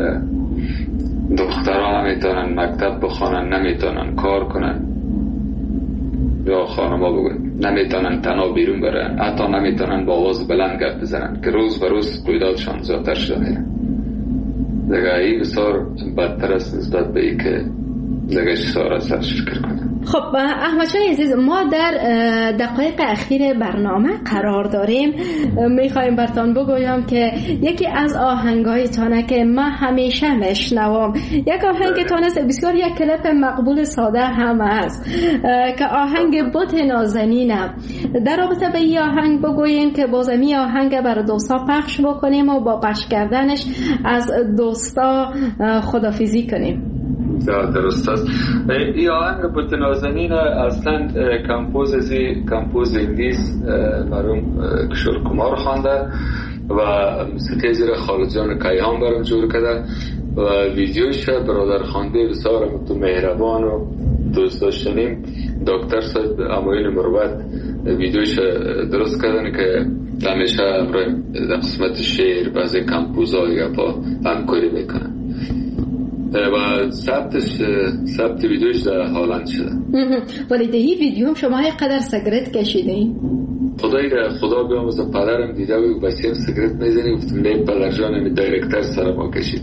S3: دخترها نمیتونن مکتب بخوانن، نمیتونن کار کنن یا خانما بگن نمیتونن تنها بیرون برن، حتی نمیتونن با آواز بلند گپ بزنن که روز به روز رویدادشان زیادتر شده. دیگه این بسیار بدتر است نسبت به این که دیگه چیزها را سرش فکر کنم.
S2: خب احمد شاه عزیز، ما در دقایق اخیر برنامه قرار داریم. میخوایم براتون بگویم که یکی از آهنگایتانه که من همیشه میشنوم، یک آهنگتان است بسیار یک کلیپ مقبول ساده هم است که آهنگ بت نازنینم. در رابطه به این آهنگ بگوین که بازمی آهنگ برای دوستا پخش بکنیم و با پخش کردنش از دوستا خدافیزی کنیم.
S3: درست است. این آهنگ بت نازنین اصلا کمپوز ازی کمپوز انگلیس مرحوم کشور کمار خوانده و موسیقی زیر خالد جان کیهان برام جور کرده و ویدیوش برادر خوانده بسیار مهربان و دوست داشتنیم دکتر صاحب اموین مروت ویدیوش درست کردن که همیشه در قسمت شعر بعضی کمپوزهای با همکاری میکنن و ثبتش ثبت ویدیوش در هالند شده.
S2: ولی ده این ویدیو شما قدر سیگرت کشیدین؟
S3: خدای را خدا بیاموزه پدرم دیده و بسیم سیگرت میزنی گفتم نه پدر جانم دایرکتر سر ما کشید.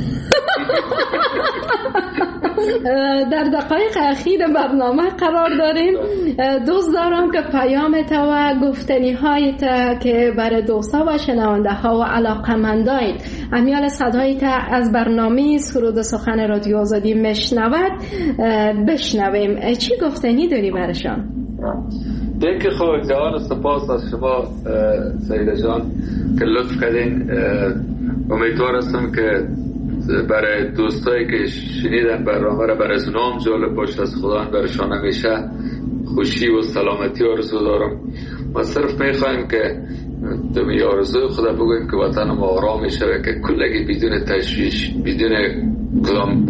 S2: در دقایق اخیر برنامه قرار داریم. دوست دارم که پیامت و گفتنی هایت که برای دوستا و شنونده ها و علاقمندایت امیال صدایت از برنامه سرود سخن رادیو آزادی میشنود بشنویم. چی گفتنی داری برشان؟
S3: دیگه خب جوان سپاس از شما سیده جان که لطف کردین. امیدوار هستم که برای دوستایی که شنیدن برنامه را برای نام جالب باشه، از خدا برشان همیشه خوشی و سلامتی آرزو دارم. ما صرف میخوایم که دمی آرزوی خدا بگویم که وطن ما آرام شده که کلگی بدون تشویش بدون کدام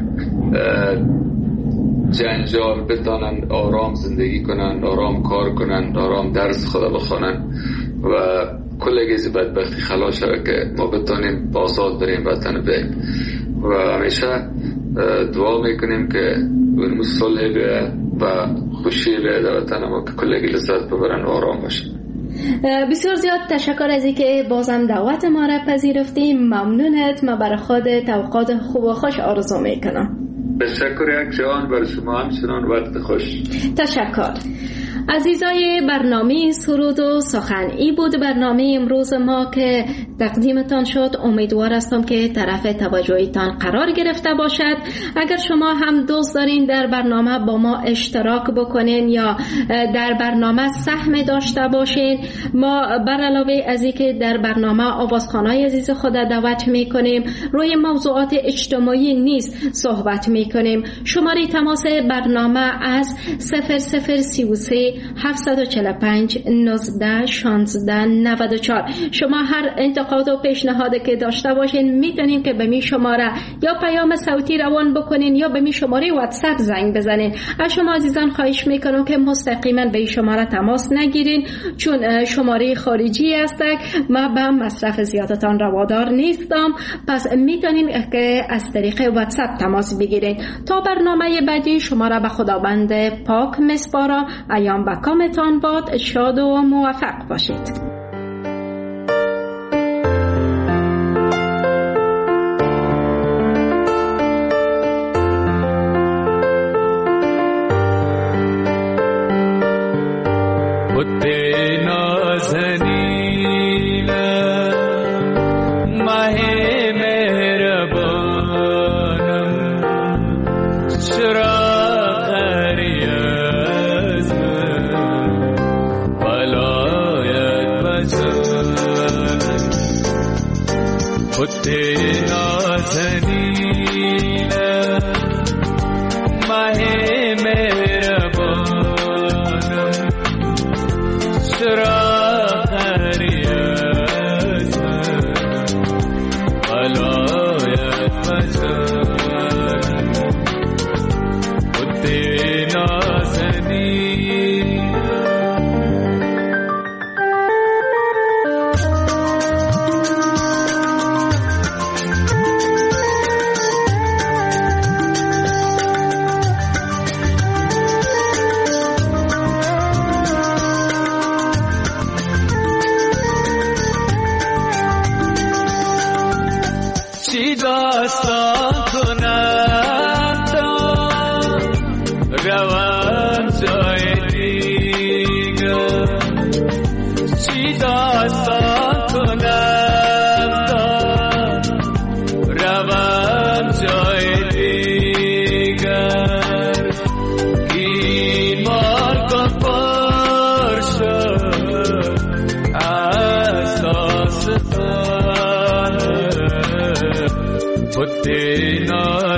S3: جنجال بتانن آرام زندگی کنن، آرام کار کنن، آرام درس خدا بخونن و کلگی از بدبختی خلاص شده که ما بتانیم آزاد بریم وطن بریم و همیشه دعا میکنیم که اون صلح بیه و خوشی بیه در وطن ما که کلگی لذت ببرن و آرام باشن.
S2: بسیار زیاد تشکر از اینکه بازم دعوت ما را پذیرفتی. ممنونت. ما برای خودت اوقات خوب و خوش آرزو میکنم.
S3: تشکر یک جوان برای شما همچنان وقت خوش.
S2: تشکر. عزیزای برنامه سرود و سخن، ای بود برنامه امروز ما که تقدیمتان شد. امیدوار هستم که طرف توجهیتان قرار گرفته باشد. اگر شما هم دوست دارین در برنامه با ما اشتراک بکنین یا در برنامه سهم داشته باشین، ما بر علاوه از اینکه در برنامه آوازخوانای عزیز خود دعوت میکنیم، روی موضوعات اجتماعی نیز صحبت میکنیم. شماره تماس برنامه از صفر صفر سی و سه هفت چهار پنج نوزده شانزده نود و چهار. شما هر انتقاد و پیشنهادی که داشته باشین میتونین که به می شماره یا پیام صوتی روان بکنین یا به می شماره واتساپ زنگ بزنین. از شما عزیزان خواهش میکنم که مستقیما به این شماره تماس نگیرین، چون شماره خارجی است. ما به مصرف زیادتان روادار نیستم، پس میتونین که از طریق واتساپ تماس بگیرین. تا برنامه بعدی شما را به خداوند پاک میسپارم. ایام بکامتان باد. شاد و موفق باشید.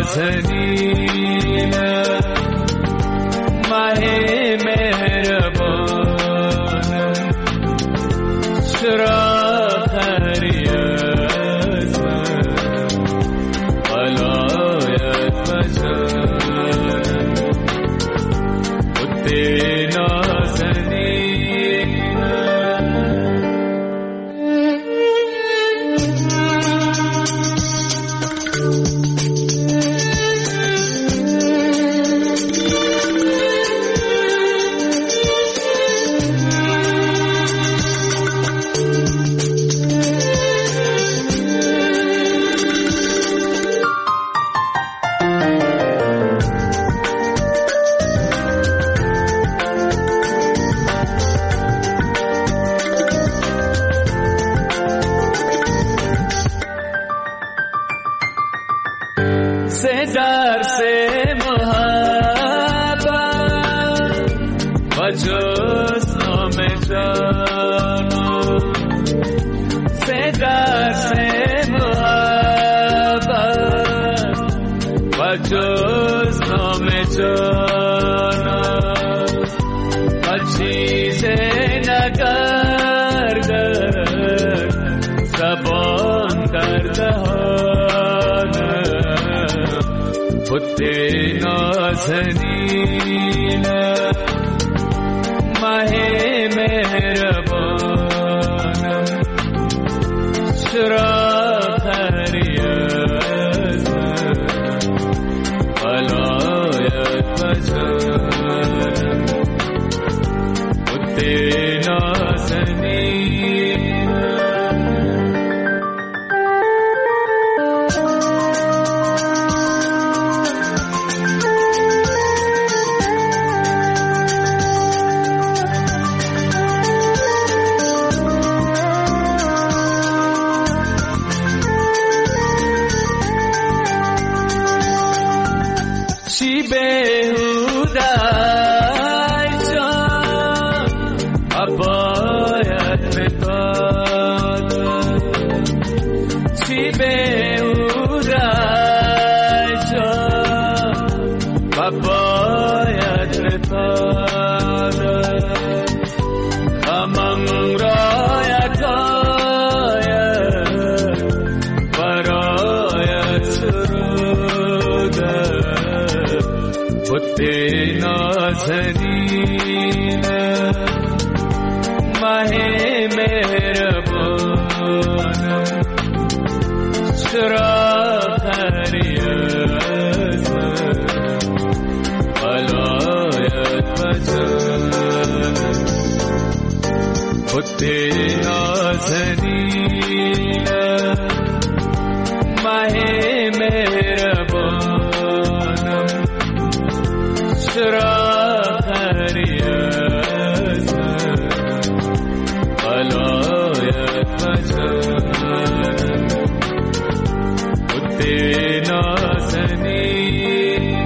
S1: نازنین ماه مهربانم چرا خری از من ولایت بجانم خود نازنین درس محبت و جز نام جانم سه درس محبت و جز نام جانم و چیز نگردد زبان در دهانم خود نازنین ماه مهربانم چرا خری از من ولایت بجانم خود نازنین چی بهوده جان باید بتادم چی بهوده جان باید بتادم غمم را یکایک برایت سرودم خود نازنین ماه مهربانم چرا خری از من ولایت بجانم خود نازنین ماه مهربانم چرا خری از من ولایت بجانم خود نازنین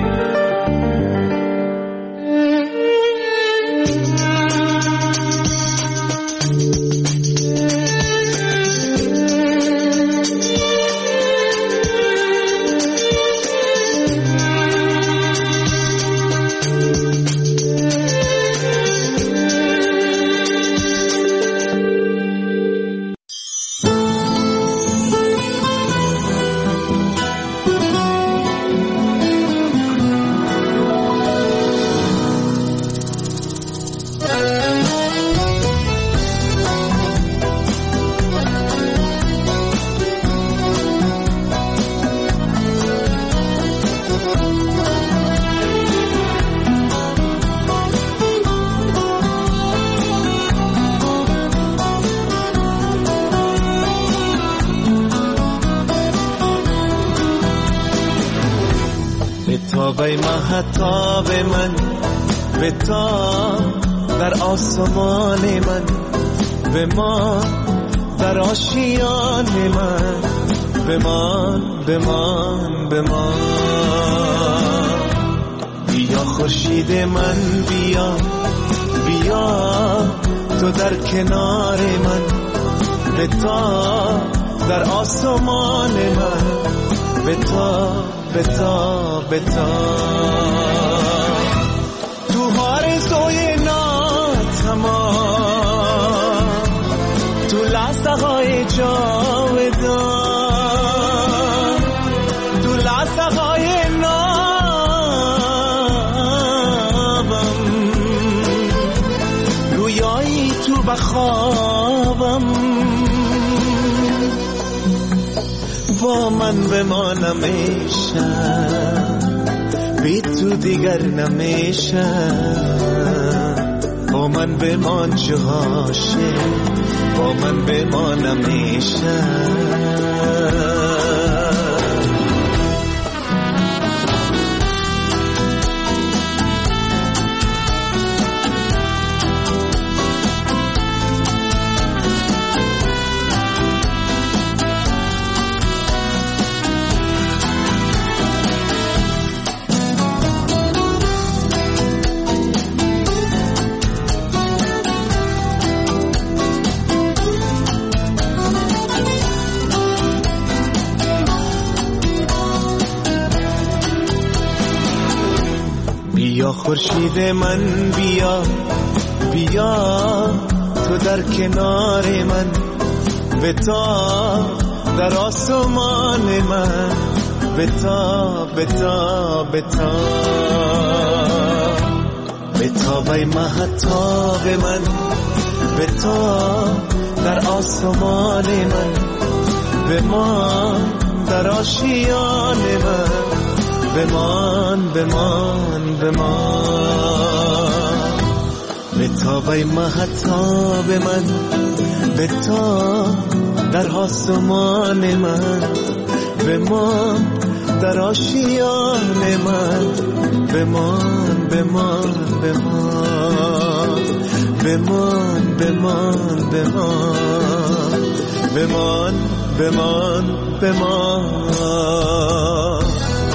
S5: به مهتاب من به تا در آسمان من به ما در آشیان من بمان بمان بمان بیا خورشید من بیا بیا تو در کنار من به تا در آسمان من به تا به تا به تا تو آرزوی ناتمام، تو لحظه های جاودان، تو لحظه های نابم، رویایی تو بخوابم، با من بمانم ایشم، بی تو دیگر نمیشم، با من بمان چه عاشق، با من بمانم ایشم. بیا خورشید من بیا، بیا تو در کنار من، بتا در آسمان من، بتا بتا بتا بتا بی مهتاب من، بتا در آسمان من، بمان در آشیان من، بمان بمان بمان، بتابی مهتاب من، بتا در آسمان من، بمان در آشیان من، بمان بمان بمان، بمان بمان بمان، بمان بمان بمان.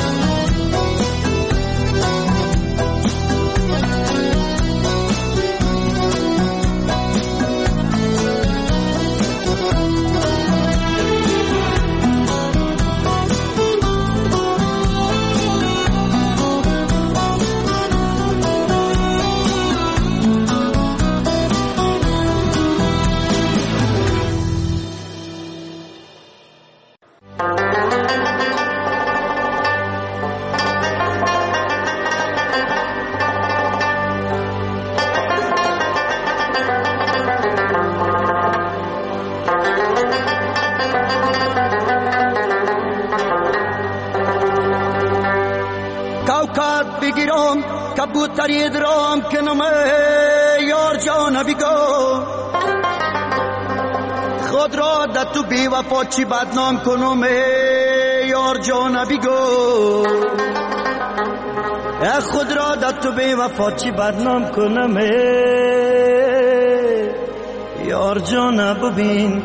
S6: کبوتری درام کنم یار جان بیگو، خود را در تو بی وفا چی بدنام کنم یار جان بیگو، خود را در تو بی وفا چی بدنام کنم یار جان ببین.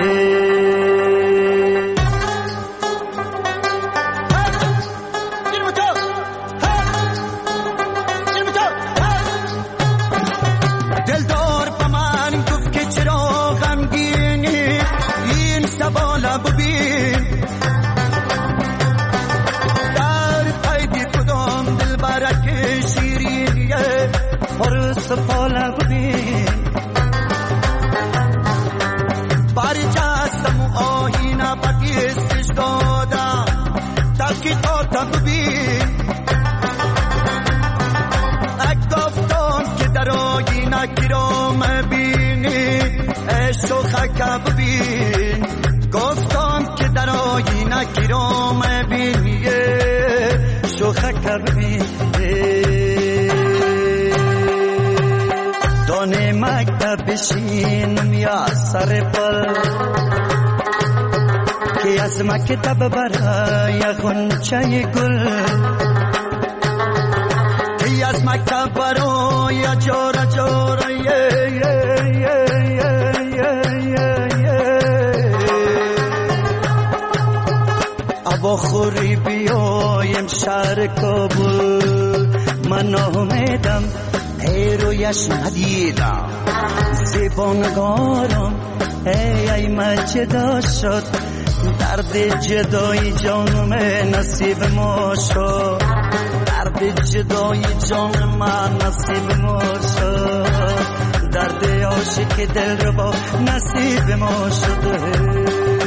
S6: سفاله ببین باری جستم و آهینه بکیستش دادم تاکی تا ببین، گفتم که در آهینه گرام بینی شوخک ببین، گفتم که در آهینه گرام بینی شوخک ببین. دانه مکتب بشینم یا سر پل که از مکتب برای غنچه گل، که از مکتب برای جور جور ابا خوری بیایم شهر کابل، من امیدم ای رویش ندیدم زیبانگارم، ای ای مجدا شد درد جدایی جانم نصیب ما شد، درد جدایی جان من نصیب ما شد، درد عاشق دل رو با نصیب ما شده.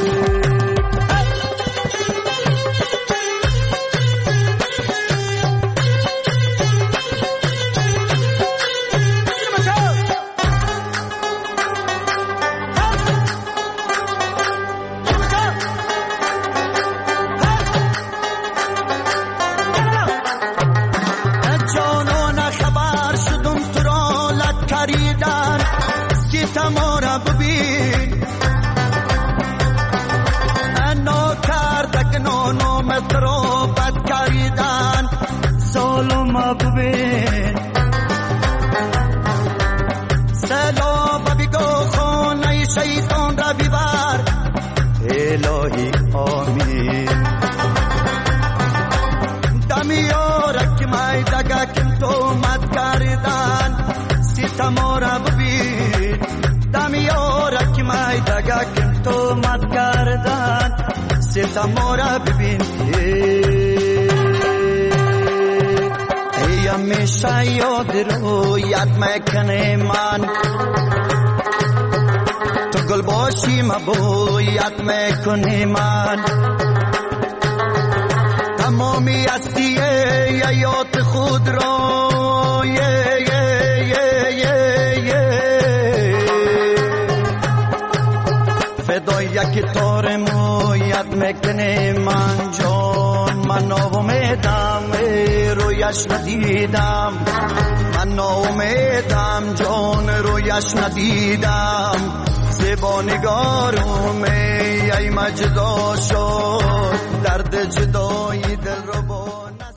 S6: الهی آمین دمیارک مای دگا کم تو مد کردن ستما را ببین، دمیارک مای دگا کم تو مد کردن ستما را ببین. ای همیشه یاد رو یاد میکنه من، گل باشی مبویت میکنی من، تمامی هستی حیات خود را یه یه یه یه یه فدای یک تار مویت میکنی من جان. من ناامیدم رویش ندیدم، من ناامیدم جان رویش ندیدم، زیبا نگارم ای مجدا شد، درد جدایی دل رو با